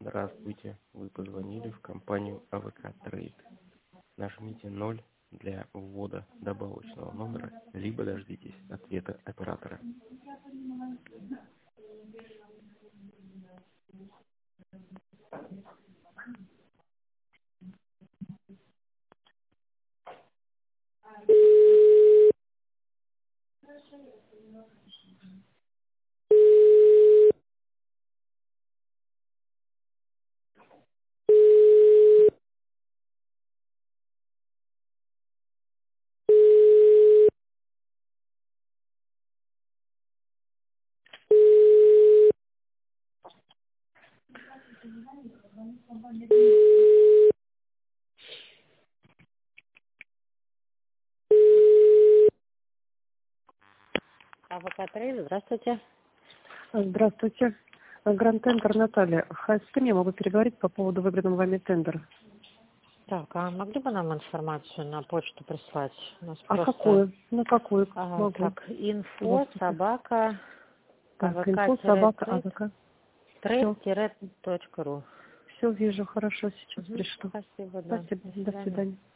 Здравствуйте, вы позвонили в компанию АВК Трейд. Нажмите 0 для ввода добавочного номера, либо дождитесь ответа оператора. АВК Трейд, здравствуйте. Здравствуйте. Гранд Тендер Наталья. С кем я могу переговорить по поводу выигранного вами тендера? Так, а могли бы нам информацию на почту прислать? У нас А просто... какую? На какую могу? Так, инфо собака Так, инфо собака АВК. trade-ру. Все вижу, хорошо, сейчас пришлю. Спасибо, да. Спасибо, до свидания.